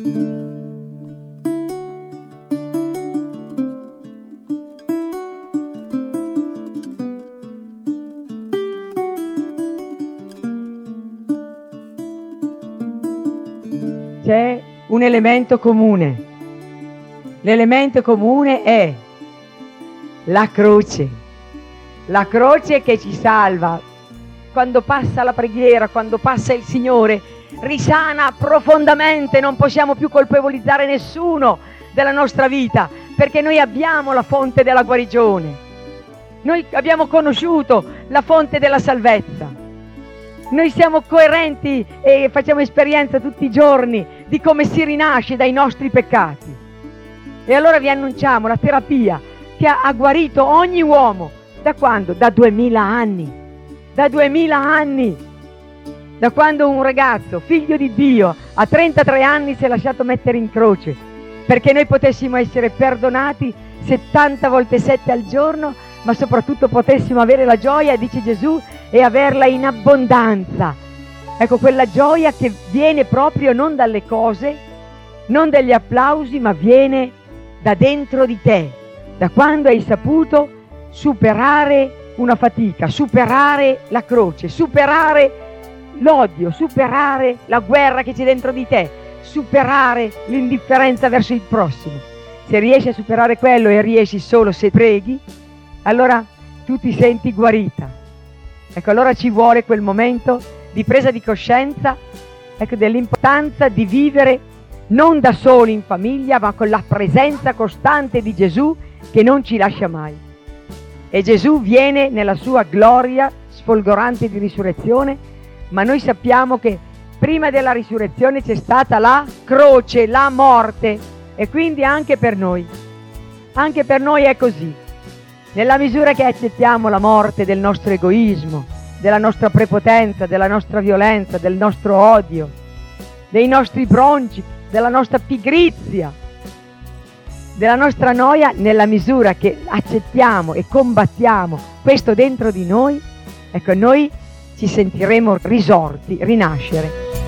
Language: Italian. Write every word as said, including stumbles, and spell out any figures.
C'è un elemento comune. L'elemento comune è la croce. La croce che ci salva. Quando passa la preghiera, quando passa il Signore, risana profondamente, non possiamo più colpevolizzare nessuno della nostra vita, perché noi abbiamo la fonte della guarigione. Noi abbiamo conosciuto la fonte della salvezza. Noi siamo coerenti e facciamo esperienza tutti i giorni di come si rinasce dai nostri peccati. E allora vi annunciamo la terapia che ha, ha guarito ogni uomo. Da quando? Da duemila anni. Da duemila anni. Da quando un ragazzo, figlio di Dio, a trentatré anni si è lasciato mettere in croce, perché noi potessimo essere perdonati settanta volte sette al giorno, ma soprattutto potessimo avere la gioia, dice Gesù, e averla in abbondanza. Ecco, quella gioia che viene proprio non dalle cose, non dagli applausi, ma viene da dentro di te, da quando hai saputo superare una fatica, superare la croce, superare l'odio, superare la guerra che c'è dentro di te, superare l'indifferenza verso il prossimo. Se riesci a superare quello, e riesci solo se preghi, allora tu ti senti guarita. Ecco, allora ci vuole quel momento di presa di coscienza, ecco, dell'importanza di vivere non da soli in famiglia, ma con la presenza costante di Gesù che non ci lascia mai. E Gesù viene nella sua gloria sfolgorante di risurrezione, ma noi sappiamo che prima della risurrezione c'è stata la croce, la morte, e quindi anche per noi, anche per noi è così. Nella misura che accettiamo la morte del nostro egoismo, della nostra prepotenza, della nostra violenza, del nostro odio, dei nostri bronci, della nostra pigrizia, della nostra noia, nella misura che accettiamo e combattiamo questo dentro di noi, ecco, noi ci sentiremo risorti, rinascere.